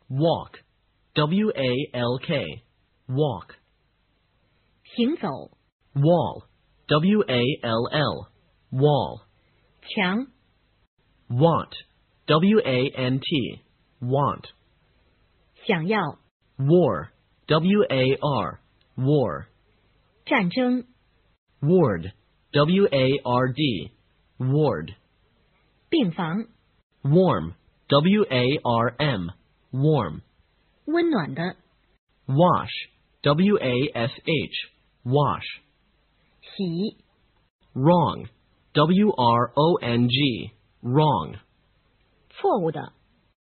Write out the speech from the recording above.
walk, W-A-L-K, walk. 行走 Wall, W-A-L-L, wall. 墙 Want, W-A-N-T, want. 想要 War, W-A-R, war. 战争 Ward, W-A-R-D, ward. 病房 Warm, W-A-R-M, warm. 温暖的 Wash, W-A-S-H, wash. 洗 Wrong, W-R-O-N-G, wrong. 错误的